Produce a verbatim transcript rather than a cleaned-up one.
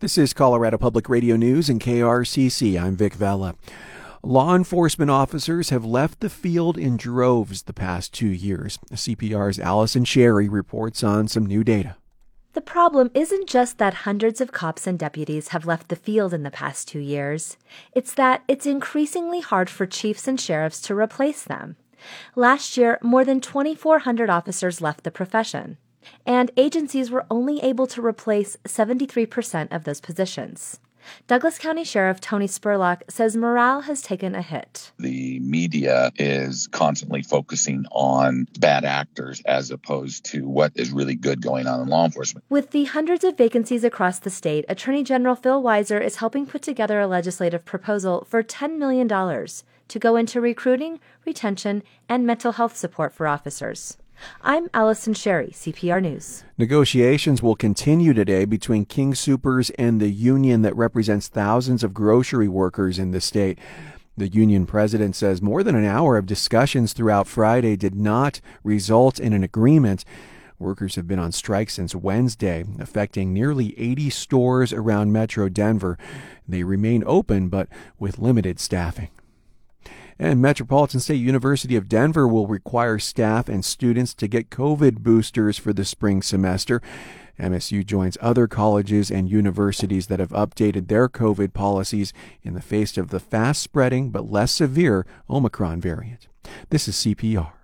This is Colorado Public Radio News and K R C C. I'm Vic Vela. Law enforcement officers have left the field in droves the past two years. C P R's Allison Sherry reports on some new data. The problem isn't just that hundreds of cops and deputies have left the field in the past two years. It's that it's increasingly hard for chiefs and sheriffs to replace them. Last year, more than twenty-four hundred officers left the profession, and agencies were only able to replace seventy-three percent of those positions. Douglas County Sheriff Tony Spurlock says morale has taken a hit. The media is constantly focusing on bad actors as opposed to what is really good going on in law enforcement. With the hundreds of vacancies across the state, Attorney General Phil Weiser is helping put together a legislative proposal for ten million dollars to go into recruiting, retention, and mental health support for officers. I'm Allison Sherry, C P R News. Negotiations will continue today between King Soopers and the union that represents thousands of grocery workers in the state. The union president says more than an hour of discussions throughout Friday did not result in an agreement. Workers have been on strike since Wednesday, affecting nearly eighty stores around Metro Denver. They remain open, but with limited staffing. And Metropolitan State University of Denver will require staff and students to get COVID boosters for the spring semester. M S U joins other colleges and universities that have updated their COVID policies in the face of the fast-spreading but less severe Omicron variant. This is C P R.